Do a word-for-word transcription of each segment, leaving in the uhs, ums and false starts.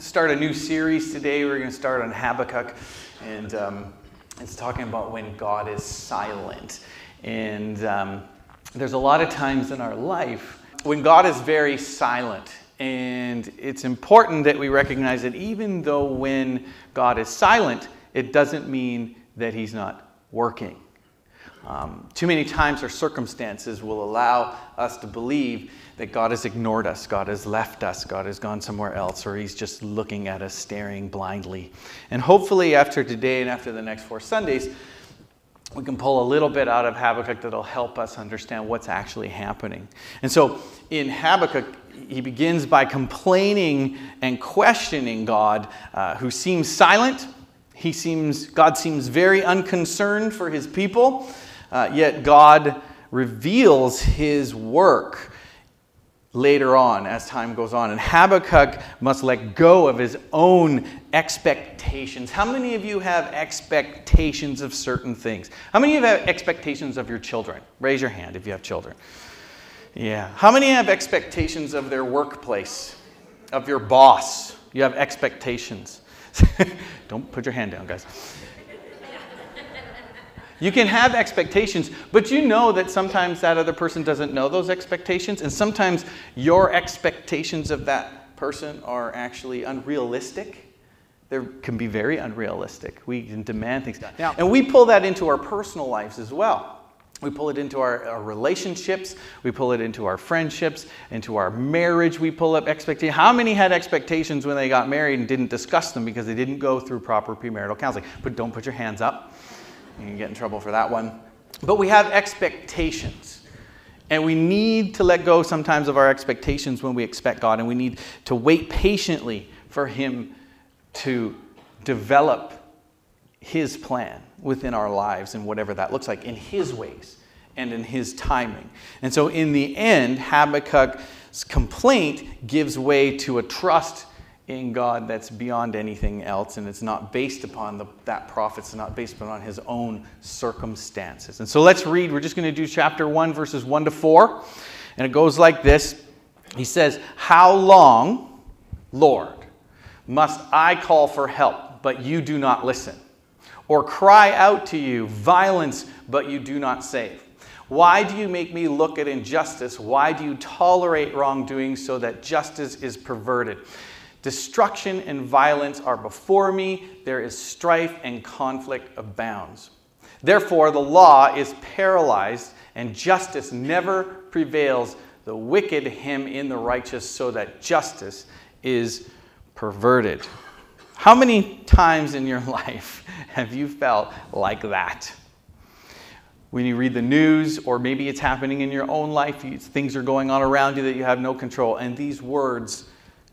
start a new series today. We're going to start on Habakkuk, and um, it's talking about when God is silent. And um, there's a lot of times in our life when God is very silent, and it's important that we recognize that even though when God is silent, it doesn't mean that he's not working. Um, too many times our circumstances will allow us to believe that God has ignored us, God has left us, God has gone somewhere else, or he's just looking at us, staring blindly. And hopefully after today and after the next four Sundays, we can pull a little bit out of Habakkuk that'll help us understand what's actually happening. And so in Habakkuk, he begins by complaining and questioning God, uh, who seems silent. He seems, God seems very unconcerned for his people, uh, yet God reveals his work later on as time goes on. And Habakkuk must let go of his own expectations. How many of you have expectations of certain things? How many of you have expectations of your children? Raise your hand if you have children. Yeah. How many have expectations of their workplace, of your boss? You have expectations. Don't put your hand down, guys. You can have expectations, but you know that sometimes that other person doesn't know those expectations, and sometimes your expectations of that person are actually unrealistic. They can be very unrealistic. We can demand things. Now, and we pull that into our personal lives as well. We pull it into our, our relationships. We pull it into our friendships, into our marriage. We pull up expectations. How many had expectations when they got married and didn't discuss them because they didn't go through proper premarital counseling? But don't put your hands up. You can get in trouble for that one. But we have expectations. And we need to let go sometimes of our expectations when we expect God. And we need to wait patiently for him to develop his plan within our lives and whatever that looks like in his ways and in his timing. And so in the end, Habakkuk's complaint gives way to a trust in God that's beyond anything else, and it's not based upon the, that prophet. It's not based upon his own circumstances. And so let's read. We're just going to do chapter one, verses one to four. And it goes like this. He says, "How long, Lord, must I call for help, but you do not listen? Or cry out to you, violence, but you do not save? Why do you make me look at injustice? Why do you tolerate wrongdoing so that justice is perverted? Destruction and violence are before me. There is strife and conflict abounds. Therefore, the law is paralyzed and justice never prevails. The wicked hem in the righteous so that justice is perverted." How many times in your life have you felt like that? When you read the news, or maybe it's happening in your own life, things are going on around you that you have no control, and these words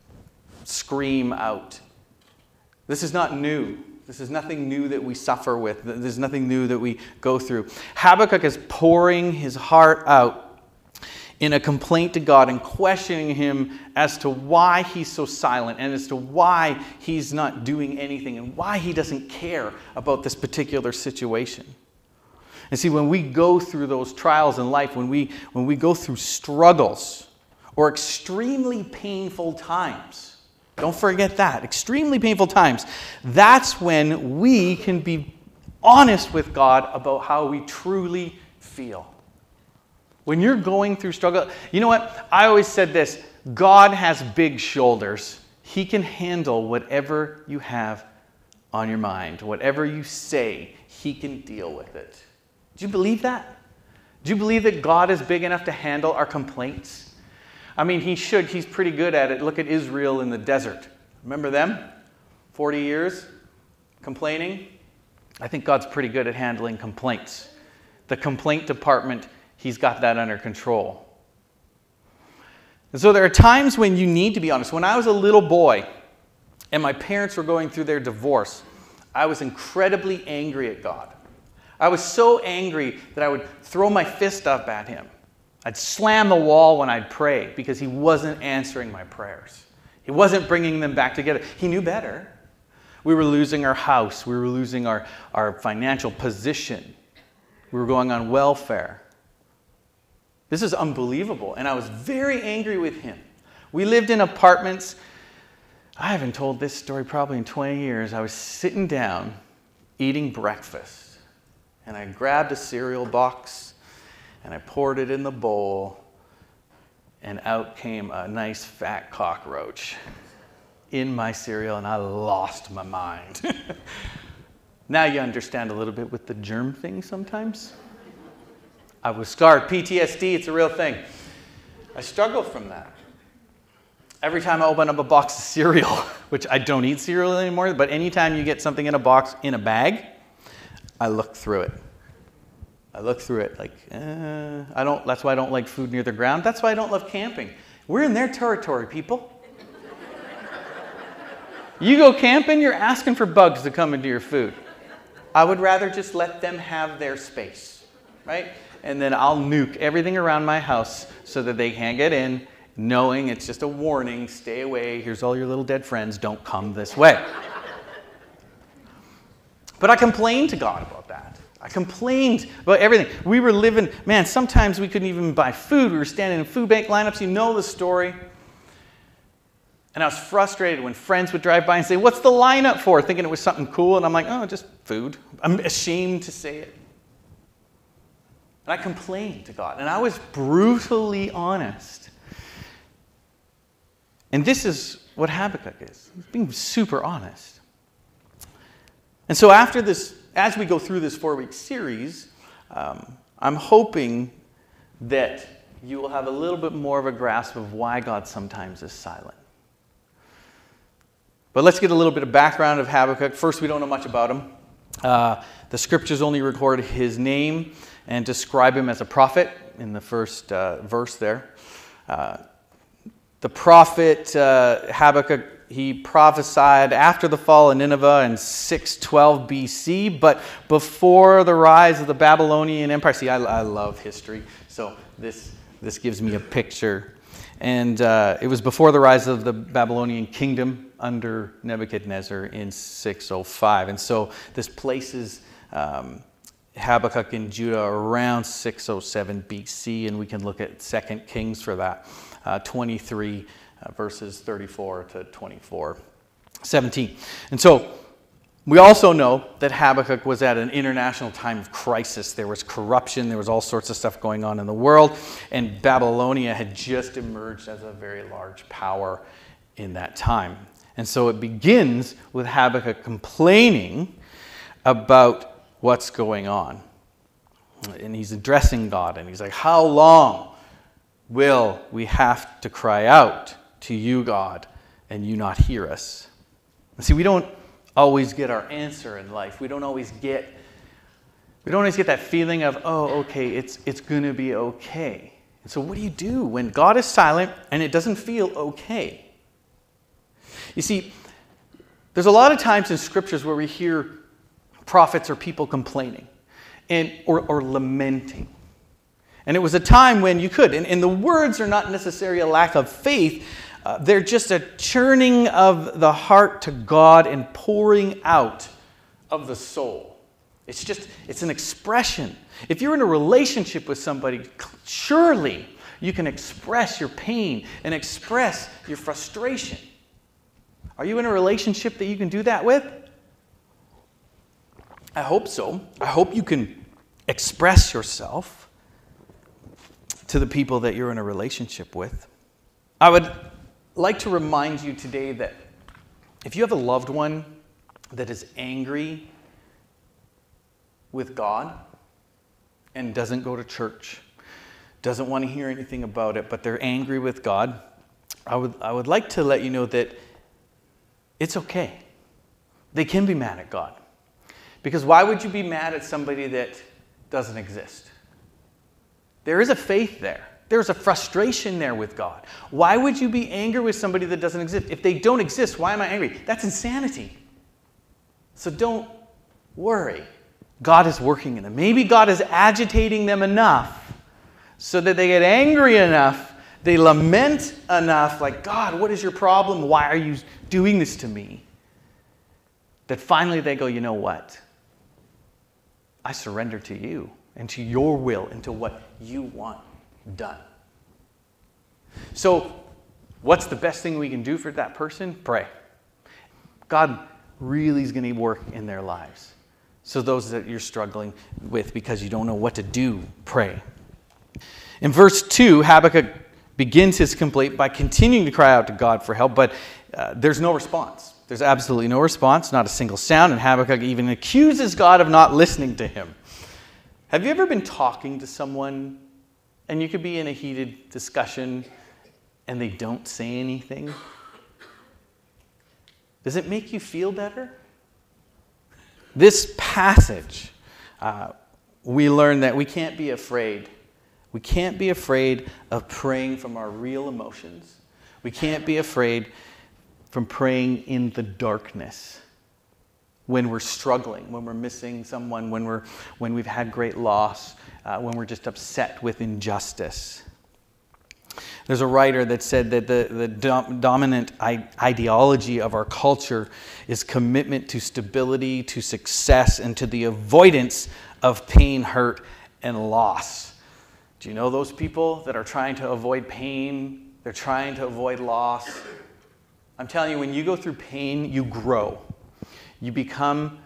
scream out. This is not new. This is nothing new that we suffer with. There's nothing new that we go through. Habakkuk is pouring his heart out in a complaint to God and questioning him as to why he's so silent and as to why he's not doing anything and why he doesn't care about this particular situation. And see, when we go through those trials in life, when we, when we go through struggles or extremely painful times, don't forget that, extremely painful times, that's when we can be honest with God about how we truly feel. When you're going through struggle, you know what? I always said this, God has big shoulders. He can handle whatever you have on your mind. Whatever you say, he can deal with it. Do you believe that? Do you believe that God is big enough to handle our complaints? I mean, he should. He's pretty good at it. Look at Israel in the desert. Remember them? forty years complaining? I think God's pretty good at handling complaints. The complaint department, he's got that under control. And so there are times when you need to be honest. When I was a little boy and my parents were going through their divorce, I was incredibly angry at God. I was so angry that I would throw my fist up at him. I'd slam the wall when I'd pray because he wasn't answering my prayers. He wasn't bringing them back together. He knew better. We were losing our house. We were losing our, our financial position. We were going on welfare. This is unbelievable. And I was very angry with him. We lived in apartments. I haven't told this story probably in twenty years. I was sitting down eating breakfast, and I grabbed a cereal box, and I poured it in the bowl, and out came a nice fat cockroach in my cereal, and I lost my mind. Now you understand a little bit with the germ thing sometimes. I was scarred. P T S D, it's a real thing. I struggle from that. Every time I open up a box of cereal, which I don't eat cereal anymore, but anytime you get something in a box in a bag, I look through it. I look through it like, eh, I don't, that's why I don't like food near the ground. That's why I don't love camping. We're in their territory, people. You go camping, you're asking for bugs to come into your food. I would rather just let them have their space, right? And then I'll nuke everything around my house so that they can't get in, knowing it's just a warning, stay away, here's all your little dead friends, don't come this way. But I complained to God about that. I complained about everything. We were living, man, sometimes we couldn't even buy food. We were standing in food bank lineups, you know the story. And I was frustrated when friends would drive by and say, what's the lineup for? Thinking it was something cool, and I'm like, oh, just food. I'm ashamed to say it. And I complained to God, and I was brutally honest. And this is what Habakkuk is. He's being super honest. And so after this, as we go through this four-week series, um, I'm hoping that you will have a little bit more of a grasp of why God sometimes is silent. But let's get a little bit of background of Habakkuk. First, we don't know much about him. Uh, the scriptures only record his name and describe him as a prophet in the first uh, verse there. Uh, The prophet uh, Habakkuk, he prophesied after the fall of Nineveh in six twelve B C, but before the rise of the Babylonian Empire. See, I, I love history, so this, this gives me a picture. And uh, it was before the rise of the Babylonian kingdom under Nebuchadnezzar in six oh five. And so this places um, Habakkuk in Judah around six oh seven B C, and we can look at Second Kings for that. Uh, twenty-three uh, verses thirty-four to twenty-four, seventeen. And so we also know that Habakkuk was at an international time of crisis. There was corruption, there was all sorts of stuff going on in the world, and Babylonia had just emerged as a very large power in that time. And so it begins with Habakkuk complaining about what's going on. And he's addressing God, and he's like, how long will we have to cry out to you, God, and you not hear us? And see, we don't always get our answer in life. We don't always get, we don't always get that feeling of, oh, okay, it's, it's going to be okay. And so what do you do when God is silent and it doesn't feel okay? You see, there's a lot of times in scriptures where we hear prophets or people complaining and or, or lamenting. And it was a time when you could. And, and the words are not necessarily a lack of faith. Uh, they're just a churning of the heart to God and pouring out of the soul. It's just, it's an expression. If you're in a relationship with somebody, surely you can express your pain and express your frustration. Are you in a relationship that you can do that with? I hope so. I hope you can express yourself to the people that you're in a relationship with. I would like to remind you today that if you have a loved one that is angry with God and doesn't go to church, doesn't want to hear anything about it, but they're angry with God, I would, I would like to let you know that it's okay. They can be mad at God. Because why would you be mad at somebody that doesn't exist? There is a faith there. There's a frustration there with God. Why would you be angry with somebody that doesn't exist? If they don't exist, why am I angry? That's insanity. So don't worry. God is working in them. Maybe God is agitating them enough so that they get angry enough, they lament enough, like, God, what is your problem? Why are you doing this to me? That finally they go, you know what? I surrender to you and to your will and to what you want done. So what's the best thing we can do for that person? Pray. God really is going to work in their lives. So those that you're struggling with because you don't know what to do, pray. In verse two, Habakkuk begins his complaint by continuing to cry out to God for help, but uh, there's no response. There's absolutely no response, not a single sound, and Habakkuk even accuses God of not listening to him. Have you ever been talking to someone and you could be in a heated discussion and they don't say anything? Does it make you feel better? This passage, uh, we learn that we can't be afraid. We can't be afraid of praying from our real emotions. We can't be afraid from praying in the darkness when we're struggling, when we're missing someone, when we're when we've had great loss, uh, when we're just upset with injustice. There's a writer that said that the, the dom- dominant I- ideology of our culture is commitment to stability, to success, and to the avoidance of pain, hurt, and loss. Do you know those people that are trying to avoid pain? They're trying to avoid loss. I'm telling you, when you go through pain, you grow. You become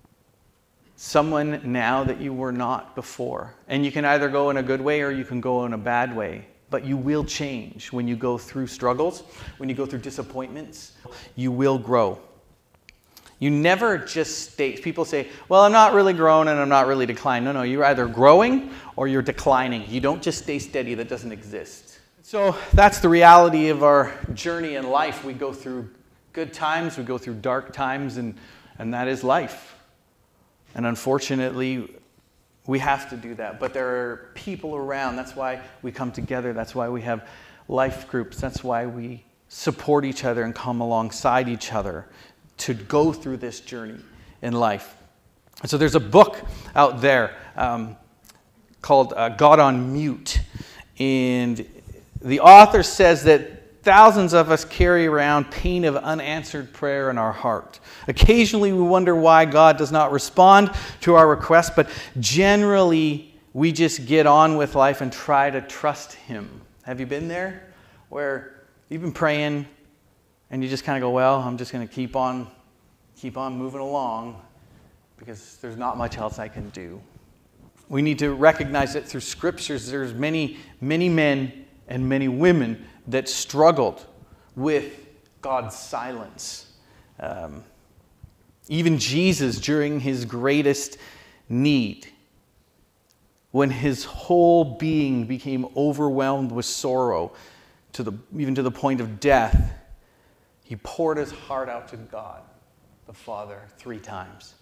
someone now that you were not before. And you can either go in a good way or you can go in a bad way. But you will change when you go through struggles, when you go through disappointments. You will grow. You never just stay. People say, well, I'm not really growing and I'm not really declining. No, no, you're either growing or you're declining. You don't just stay steady. That doesn't exist. So that's the reality of our journey in life. We go through good times, we go through dark times, and, and that is life. And unfortunately, we have to do that. But there are people around. That's why we come together. That's why we have life groups. That's why we support each other and come alongside each other to go through this journey in life. And so there's a book out there um, called uh, God on Mute. And the author says that thousands of us carry around pain of unanswered prayer in our heart. Occasionally we wonder why God does not respond to our requests, but generally we just get on with life and try to trust Him. Have you been there? Where you've been praying and you just kind of go, well, I'm just going to keep on, keep on moving along because there's not much else I can do. We need to recognize that through Scriptures there's many, many men and many women that struggled with God's silence. Um, even Jesus, during his greatest need, when his whole being became overwhelmed with sorrow, to the, even to the point of death, he poured his heart out to God, the Father, three times,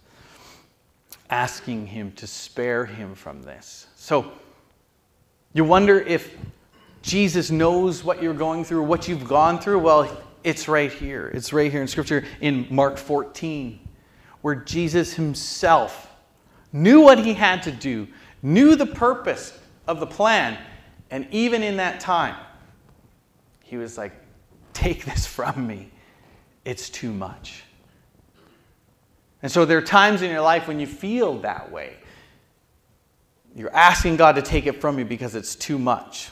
asking him to spare him from this. So, you wonder if Jesus knows what you're going through, what you've gone through. Well, it's right here. It's right here in Scripture in Mark fourteen, where Jesus himself knew what he had to do, knew the purpose of the plan, and even in that time, he was like, take this from me. It's too much. And so there are times in your life when you feel that way. You're asking God to take it from you because it's too much.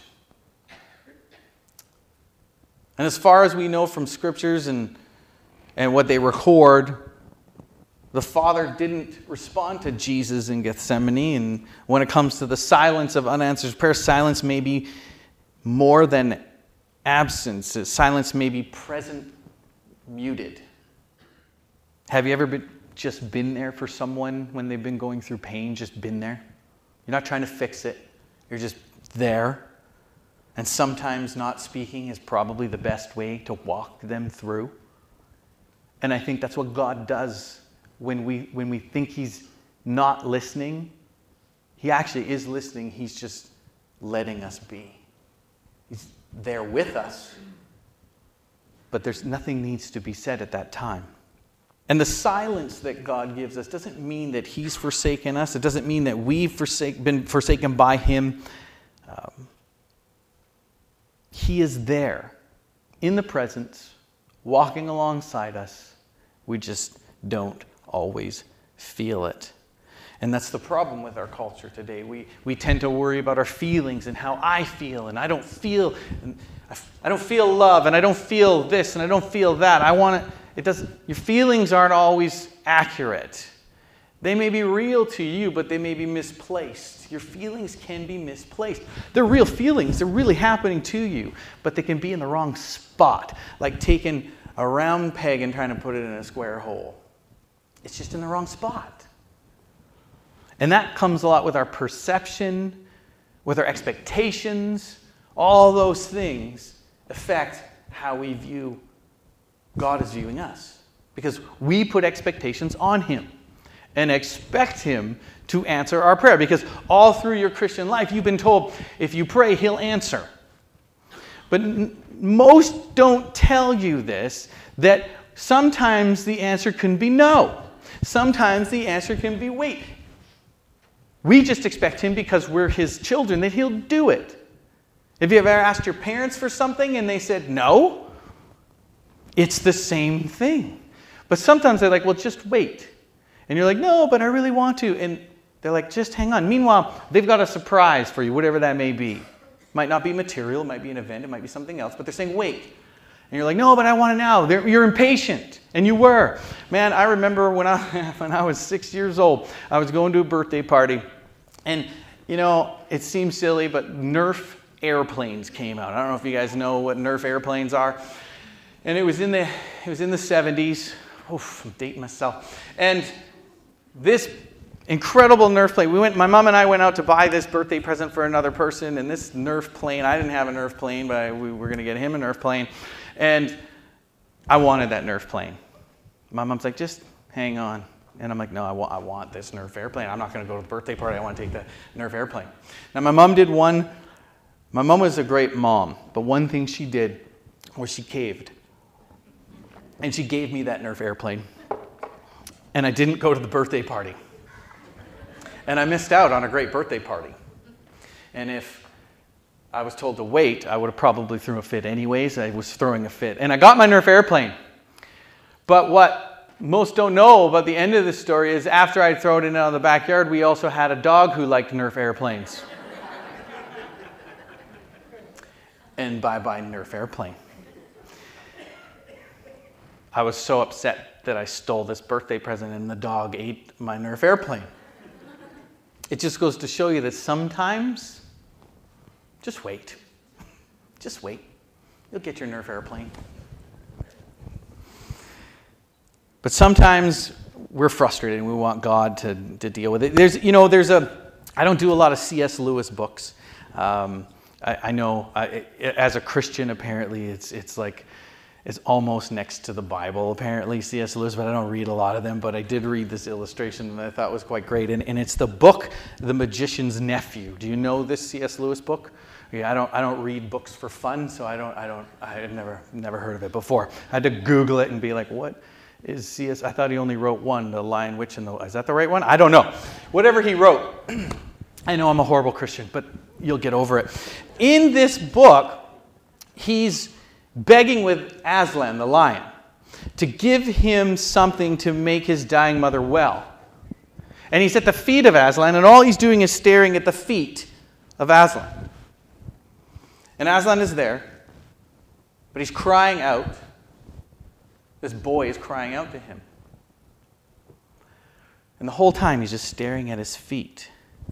And as far as we know from Scriptures and, and what they record, the Father didn't respond to Jesus in Gethsemane. And when it comes to the silence of unanswered prayer, silence may be more than absence. Silence may be present, muted. Have you ever been, just been there for someone when they've been going through pain? Just been there? You're not trying to fix it. You're just there. And sometimes not speaking is probably the best way to walk them through. And I think that's what God does when we when we think He's not listening. He actually is listening. He's just letting us be. He's there with us. But there's nothing needs to be said at that time. And the silence that God gives us doesn't mean that He's forsaken us. It doesn't mean that we've forsake, been forsaken by Him. Um, He is there, in the presence, walking alongside us. We just don't always feel it. And that's the problem with our culture today. We we tend to worry about our feelings and how I feel, and I don't feel, and I, I don't feel love, and I don't feel this, and I don't feel that. I want it. it doesn't, your feelings aren't always accurate. They may be real to you, but they may be misplaced. Your feelings can be misplaced. They're real feelings. They're really happening to you, but they can be in the wrong spot, like taking a round peg and trying to put it in a square hole. It's just in the wrong spot. And that comes a lot with our perception, with our expectations. All those things affect how we view God is viewing us, because we put expectations on Him and expect Him to answer our prayer, because all through your Christian life you've been told if you pray, He'll answer. But n- most don't tell you this, that sometimes the answer can be no. Sometimes the answer can be wait. We just expect Him, because we're His children, that He'll do it. Have you ever asked your parents for something and they said no? It's the same thing. But sometimes they're like, well, just wait. And you're like, no, but I really want to. And they're like, just hang on. Meanwhile, they've got a surprise for you, whatever that may be. It might not be material, it might be an event, it might be something else, but they're saying, wait. And you're like, no, but I want it now. They're, you're impatient. And you were. Man, I remember when I, when I was six years old, I was going to a birthday party. And, you know, it seems silly, but Nerf airplanes came out. I don't know if you guys know what Nerf airplanes are. And it was in the, it was in the seventies. Oof, I'm dating myself. And this incredible Nerf plane, we went, my mom and I went out to buy this birthday present for another person, and this Nerf plane, I didn't have a Nerf plane, but I, we were going to get him a Nerf plane. And I wanted that Nerf plane. My mom's like, just hang on. And I'm like, no, I want, I want this Nerf airplane. I'm not going to go to the birthday party. I want to take the Nerf airplane. Now, my mom did one. My mom was a great mom, but one thing she did was she caved. And she gave me that Nerf airplane. And I didn't go to the birthday party. And I missed out on a great birthday party. And if I was told to wait, I would have probably thrown a fit anyways. I was throwing a fit. And I got my Nerf airplane. But what most don't know about the end of this story is after I'd thrown it out of the backyard, we also had a dog who liked Nerf airplanes. And bye-bye Nerf airplane. I was so upset that I stole this birthday present and the dog ate my Nerf airplane. It just goes to show you that sometimes, just wait. Just wait. You'll get your Nerf airplane. But sometimes we're frustrated and we want God to, to deal with it. There's, you know, there's a, I don't do a lot of C S Lewis books. Um, I, I know I, it, as a Christian, apparently it's it's like, it's almost next to the Bible, apparently, C S Lewis, but I don't read a lot of them. But I did read this illustration that I thought was quite great. And, and it's the book, The Magician's Nephew. Do you know this C S Lewis book? Yeah, I don't I don't read books for fun, so I don't, I don't, I've never, never heard of it before. I had to Google it and be like, what is C S? I thought he only wrote one, The Lion, Witch, and the, is that the right one? I don't know. Whatever he wrote. I know I'm a horrible Christian, but you'll get over it. In this book, he's begging with Aslan, the lion, to give him something to make his dying mother well. And he's at the feet of Aslan, and all he's doing is staring at the feet of Aslan. And Aslan is there, but he's crying out. This boy is crying out to him. And the whole time he's just staring at his feet.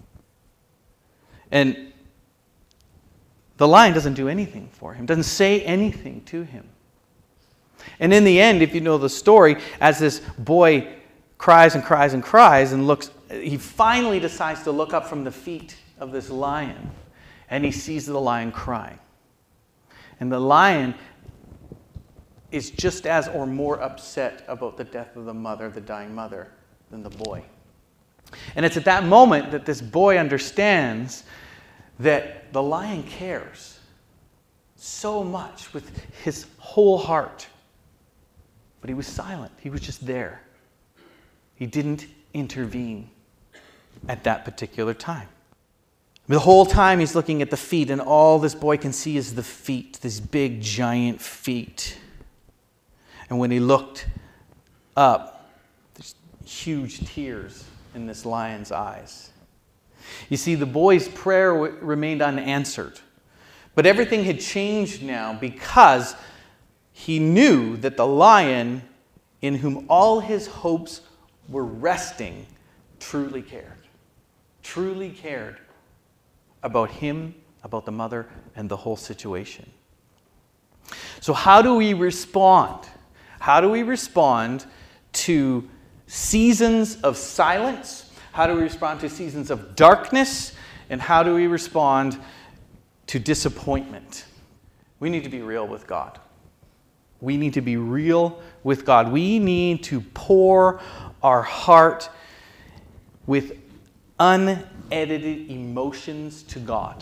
And the lion doesn't do anything for him, doesn't say anything to him. And in the end, if you know the story, as this boy cries and cries and cries and looks, he finally decides to look up from the feet of this lion, and he sees the lion crying. And the lion is just as or more upset about the death of the mother, the dying mother, than the boy. And it's at that moment that this boy understands that the lion cares so much with his whole heart. But he was silent. He was just there. He didn't intervene at that particular time. The whole time he's looking at the feet, and all this boy can see is the feet, these big, giant feet. And when he looked up, there's huge tears in this lion's eyes. You see, the boy's prayer w- remained unanswered. But everything had changed now because he knew that the lion in whom all his hopes were resting, truly cared. Truly cared about him, about the mother, and the whole situation. So how do we respond? How do we respond to seasons of silence? How do we respond to seasons of darkness? And how do we respond to disappointment? We need to be real with God. We need to be real with God. We need to pour our heart with unedited emotions to God.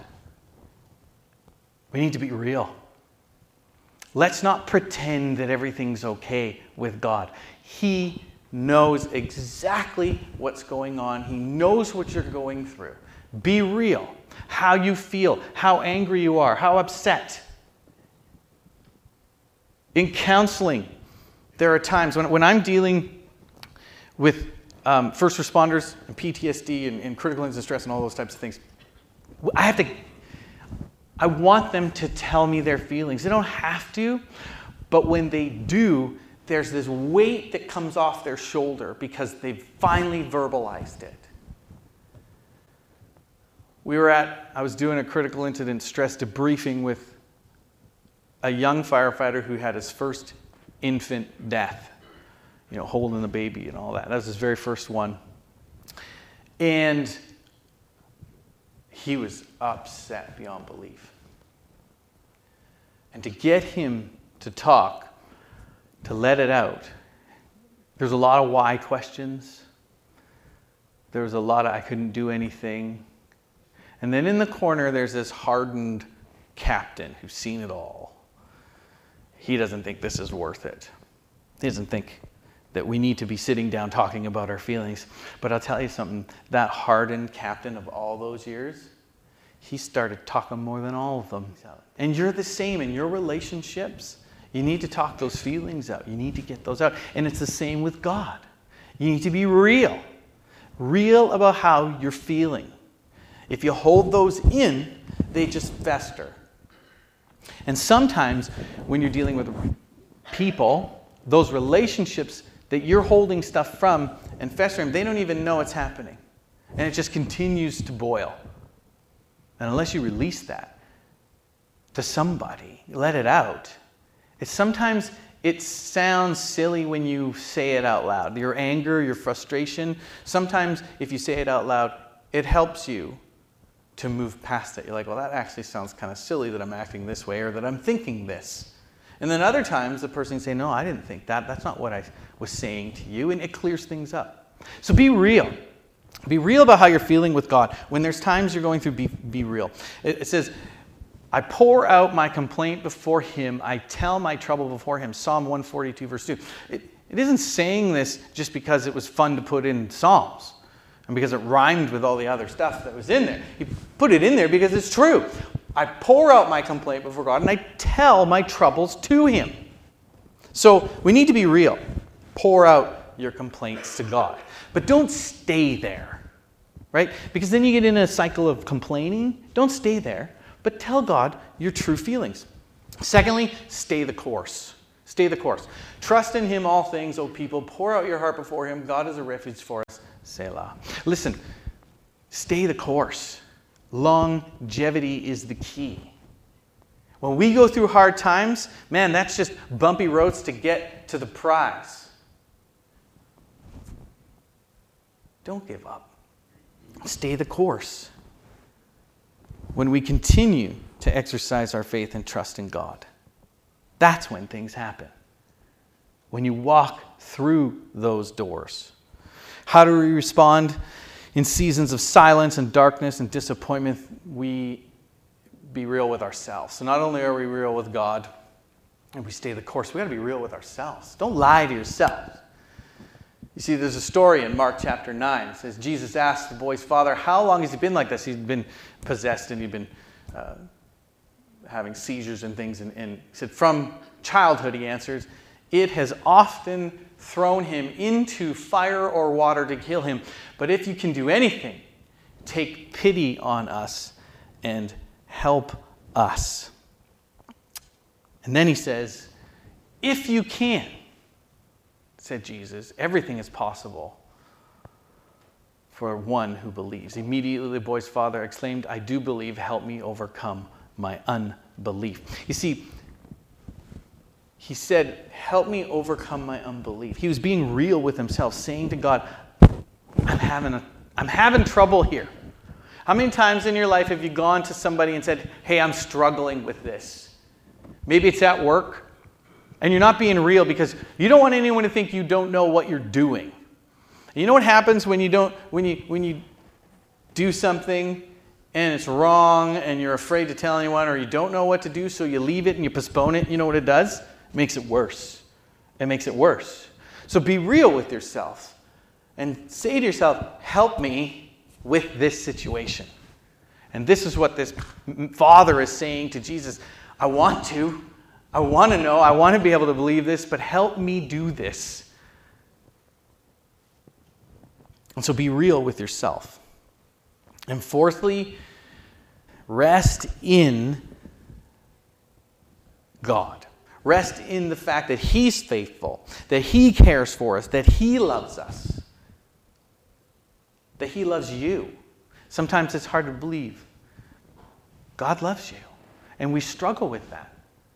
We need to be real. Let's not pretend that everything's okay with God. He knows exactly what's going on. He knows what you're going through. Be real. How you feel, how angry you are, how upset. In counseling, there are times when, when I'm dealing with um, first responders and P T S D and, and critical illness and stress and all those types of things, I have to, I want them to tell me their feelings. They don't have to, but when they do, there's this weight that comes off their shoulder because they've finally verbalized it. We were at, I was doing a critical incident stress debriefing with a young firefighter who had his first infant death, you know, holding the baby and all that. That was his very first one. And he was upset beyond belief. And to get him to talk, to let it out, there's a lot of why questions. There was a lot of I couldn't do anything. And then in the corner, there's this hardened captain who's seen it all. He doesn't think this is worth it. He doesn't think that we need to be sitting down talking about our feelings. But I'll tell you something, that hardened captain of all those years, he started talking more than all of them. And you're the same in your relationships. You need to talk those feelings out. You need to get those out. And it's the same with God. You need to be real. Real about how you're feeling. If you hold those in, they just fester. And sometimes when you're dealing with people, those relationships that you're holding stuff from and festering, they don't even know it's happening. And it just continues to boil. And unless you release that to somebody, let it out. It's sometimes it sounds silly when you say it out loud. Your anger, your frustration, sometimes if you say it out loud, it helps you to move past it. You're like, well, that actually sounds kind of silly that I'm acting this way or that I'm thinking this. And then other times the person can say, no, I didn't think that. That's not what I was saying to you. And it clears things up. So be real. Be real about how you're feeling with God. When there's times you're going through, be, be real. It, it says, I pour out my complaint before him. I tell my trouble before him. Psalm one forty-two, verse two. It, it isn't saying this just because it was fun to put in Psalms. And because it rhymed with all the other stuff that was in there. He put it in there because it's true. I pour out my complaint before God and I tell my troubles to him. So we need to be real. Pour out your complaints to God. But don't stay there, right? Because then you get in a cycle of complaining. Don't stay there, but tell God your true feelings. Secondly, stay the course. Stay the course. Trust in him all things, O people. Pour out your heart before him. God is a refuge for us. Selah. Listen, stay the course. Longevity is the key. When we go through hard times, man, that's just bumpy roads to get to the prize. Don't give up. Stay the course. When we continue to exercise our faith and trust in God, that's when things happen. When you walk through those doors. How do we respond in seasons of silence and darkness and disappointment? We be real with ourselves. So not only are we real with God and we stay the course, we got to be real with ourselves. Don't lie to yourself. You see, there's a story in Mark chapter nine. It says, Jesus asked the boy's father, how long has he been like this? He'd been possessed and he'd been uh, having seizures and things. And, and he said, from childhood, he answers, it has often thrown him into fire or water to kill him. But if you can do anything, take pity on us and help us. And then he says, if you can, said Jesus. Everything is possible for one who believes. Immediately the boy's father exclaimed, I do believe, help me overcome my unbelief. You see, he said, help me overcome my unbelief. He was being real with himself, saying to God, I'm having, a, I'm having trouble here. How many times in your life have you gone to somebody and said, hey, I'm struggling with this? Maybe it's at work, and you're not being real because you don't want anyone to think you don't know what you're doing. You know what happens when you don't, when you, when you do something and it's wrong and you're afraid to tell anyone or you don't know what to do, so you leave it and you postpone it? You know what it does? It makes it worse. It makes it worse. So be real with yourself and say to yourself, help me with this situation. And this is what this father is saying to Jesus. I want to. I want to know. I want to be able to believe this, but help me do this. And so be real with yourself. And fourthly, rest in God. Rest in the fact that He's faithful, that He cares for us, that He loves us, that He loves you. Sometimes it's hard to believe. God loves you, and we struggle with that.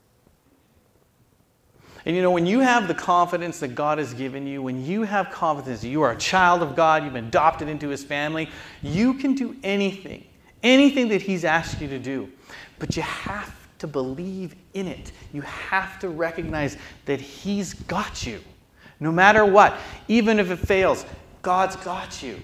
And you know, when you have the confidence that God has given you, when you have confidence that you are a child of God, you've been adopted into His family, you can do anything, anything that He's asked you to do. But you have to believe in it. You have to recognize that He's got you. No matter what, even if it fails, God's got you.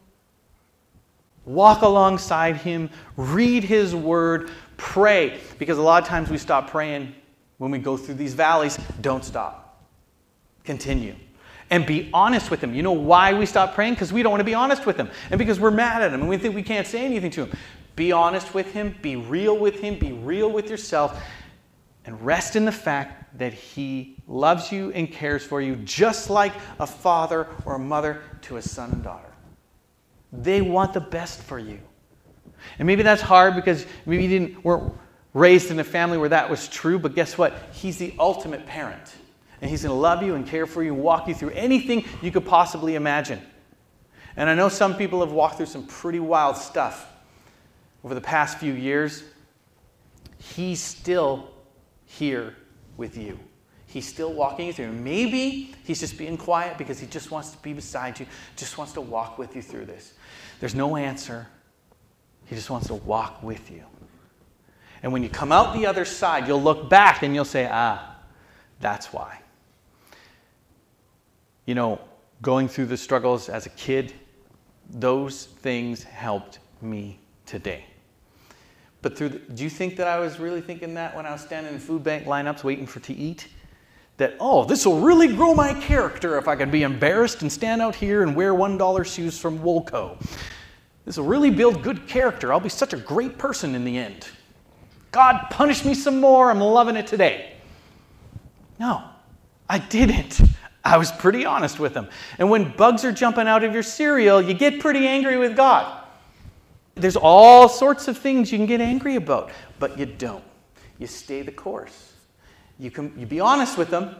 Walk alongside Him, read His Word, pray. Because a lot of times we stop praying when we go through these valleys. Don't stop. Continue. And be honest with Him. You know why we stop praying? Because we don't want to be honest with Him. And because we're mad at Him and we think we can't say anything to Him. Be honest with Him. Be real with Him. Be real with yourself. And rest in the fact that He loves you and cares for you just like a father or a mother to a son and daughter. They want the best for you. And maybe that's hard because maybe you didn't weren't raised in a family where that was true, but guess what? He's the ultimate parent. And He's going to love you and care for you and walk you through anything you could possibly imagine. And I know some people have walked through some pretty wild stuff over the past few years. He's still here with you. He's still walking you through. Maybe He's just being quiet because He just wants to be beside you, just wants to walk with you through this. There's no answer. He just wants to walk with you. And when you come out the other side, you'll look back and you'll say, ah, that's why. You know, going through the struggles as a kid, those things helped me today. But through the, do you think that I was really thinking that when I was standing in food bank lineups waiting for to eat? That, oh, this will really grow my character if I can be embarrassed and stand out here and wear one dollar shoes from Woolco. This will really build good character. I'll be such a great person in the end. God, punish me some more. I'm loving it today. No, I didn't. I was pretty honest with Him. And when bugs are jumping out of your cereal, you get pretty angry with God. There's all sorts of things you can get angry about, but you don't. You stay the course. You can you be honest with Him.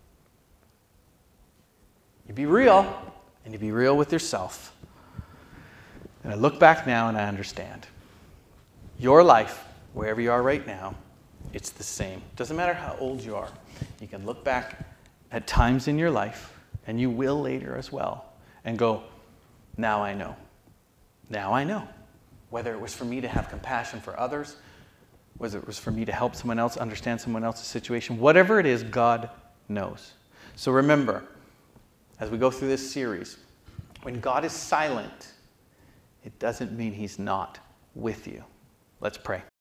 You be real, and you be real with yourself. And I look back now and I understand. Your life, wherever you are right now, it's the same. Doesn't matter how old you are. You can look back at times in your life, and you will later as well, and go, now I know. Now I know. Whether it was for me to have compassion for others, whether it was for me to help someone else understand someone else's situation, whatever it is, God knows. So remember, as we go through this series, when God is silent, it doesn't mean He's not with you. Let's pray.